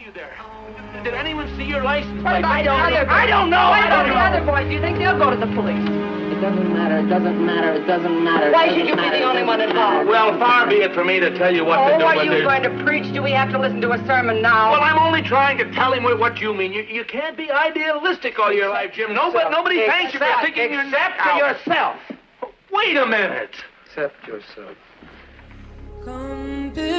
you there? Did anyone see your license What plate? about the other boys? I don't know. What about the other boys? Do you think they'll go to the police? It doesn't matter, it doesn't matter, it doesn't matter. Why should you be the only one involved? Well, far be it for me to tell you what to do. Are you going to preach? Do we have to listen to a sermon now? Well, I'm only trying to tell him what you mean. You can't be idealistic all your life, Jim. Nobody thanks you for thinking your neck out. yourself. Wait a minute. Accept yourself. Come